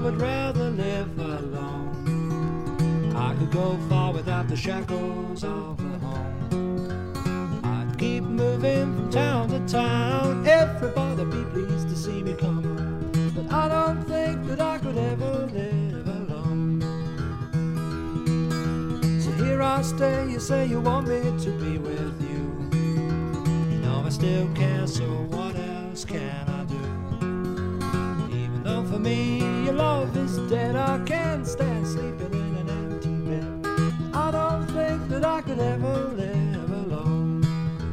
would rather live alone. I could go far without the shackles of a home. I'd keep moving from town to town. Everybody be pleased to see me come around. But I don't think that I could ever live alone. So here I stay, you say you want me to be with you. You know I still care, so what else can I do? Even though for me your love is dead, I can't stand sleeping in an empty bed. I don't think that I could ever live alone.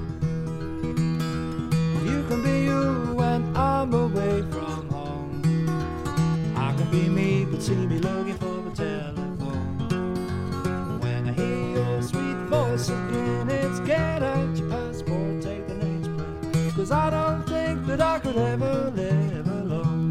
You can be you when I'm away from home. I can be me, but see me looking for the telephone. When I hear your sweet voice again, it's get out your passport, take the next plane. 'Cause I don't think that I could ever live alone.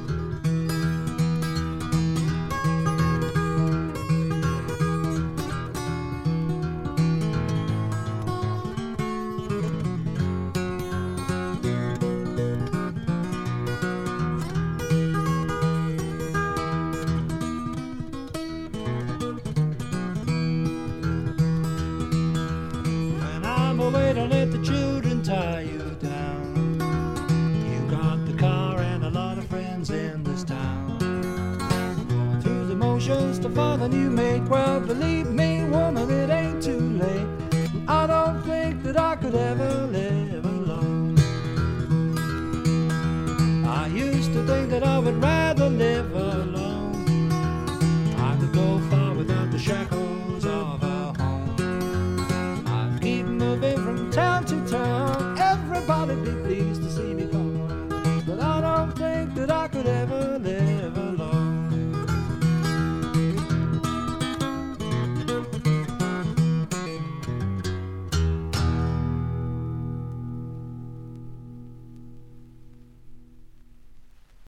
Don't let the children tie you down. You got the car and a lot of friends in this town. Going through the motions to find a new mate. Well, believe me, woman, it ain't too late. I don't think that I could ever live alone. I used to think that I would rather live alone. I could go far without the shackles of a home. I'd keep moving from town to town. Everybody be